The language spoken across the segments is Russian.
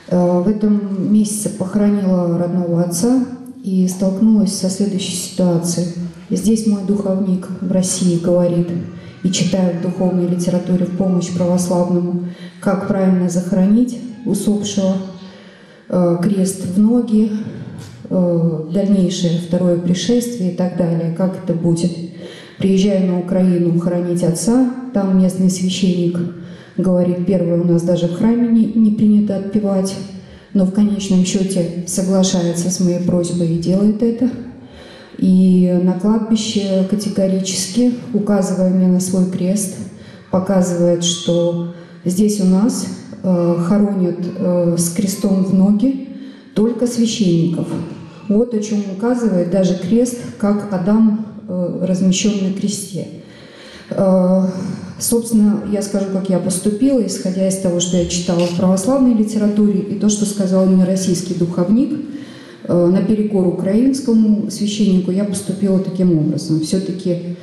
В этом месяце похоронила родного отца и столкнулась со следующей ситуацией. Здесь мой духовник в России говорит и читает в духовной литературе в помощь православному, как правильно захоронить усопшего, крест в ноги, дальнейшее второе пришествие и так далее, как это будет. Приезжаю на Украину хоронить отца, там местный священник говорит, первое, у нас даже в храме не принято отпевать, но в конечном счете соглашается с моей просьбой и делает это. И на кладбище категорически, указывая мне на свой крест, показывает, что здесь у нас хоронят с крестом в ноги только священников. Вот о чем указывает даже крест, как Адам размещен на кресте. Собственно, я скажу, как я поступила, исходя из того, что я читала в православной литературе, и то, что сказал мне российский духовник, наперекор украинскому священнику, я поступила таким образом. Все-таки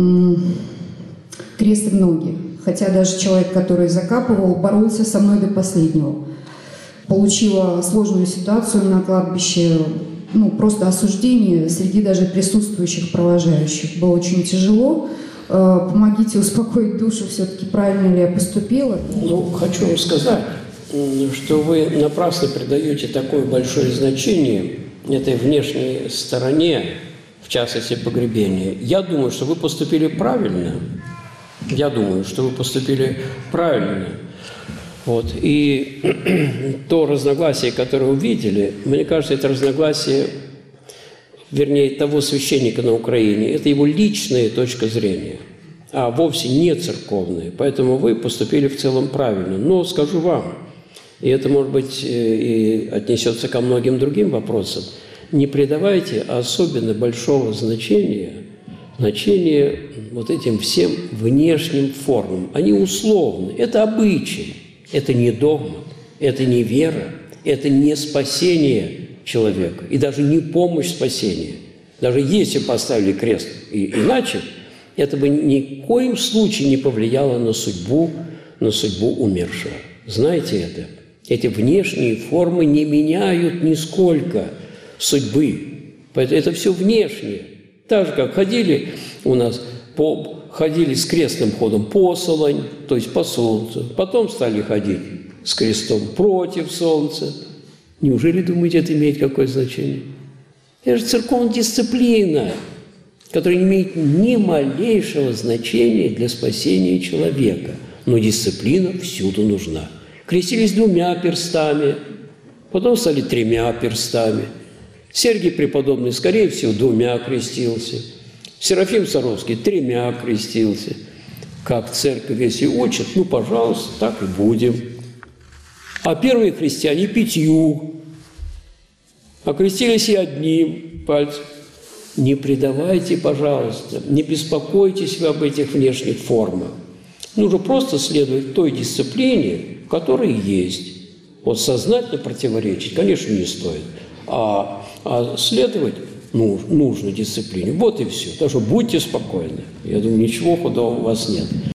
крест в ноги. Хотя даже человек, который закапывал, боролся со мной до последнего. Получила сложную ситуацию на кладбище, просто осуждение среди даже присутствующих провожающих. Было очень тяжело. Помогите успокоить душу, все-таки правильно ли я поступила. Хочу вам сказать, что вы напрасно придаете такое большое значение этой внешней стороне, в частности погребения. Я думаю, что вы поступили правильно. И то разногласие, которое увидели, мне кажется, это разногласие, вернее, того священника на Украине, это его личная точка зрения, а вовсе не церковная. Поэтому вы поступили в целом правильно. Но скажу вам, и это, может быть, и отнесется ко многим другим вопросам, не придавайте особенно большого значения вот этим всем внешним формам. Они условны. Это обычаи, это не догма, это не вера, это не спасение человека и даже не помощь спасения. Даже если поставили крест иначе, это бы ни в коем случае не повлияло на судьбу умершего. Знаете это? Эти внешние формы не меняют нисколько судьбы. Поэтому это все внешнее. Так же, как ходили с крестным ходом по Солонь, то есть по солнцу. Потом стали ходить с крестом против солнца. Неужели, думаете, это имеет какое значение? Это же церковная дисциплина, которая не имеет ни малейшего значения для спасения человека. Но дисциплина всюду нужна. Крестились 2 перстами, потом стали 3 перстами. Сергий Преподобный, скорее всего, 2 крестился. Серафим Саровский 3 крестился. Как церковь, если учат, пожалуйста, так и будем. А первые христиане 5. Окрестились и 1 пальцем. Не придавайте, пожалуйста, не беспокойтесь вы об этих внешних формах. Нужно просто следовать той дисциплине, в которой есть. Вот сознательно противоречить, конечно, не стоит. А следовать нужно дисциплине. Вот и все. Так что будьте спокойны. Я думаю, ничего худого у вас нет.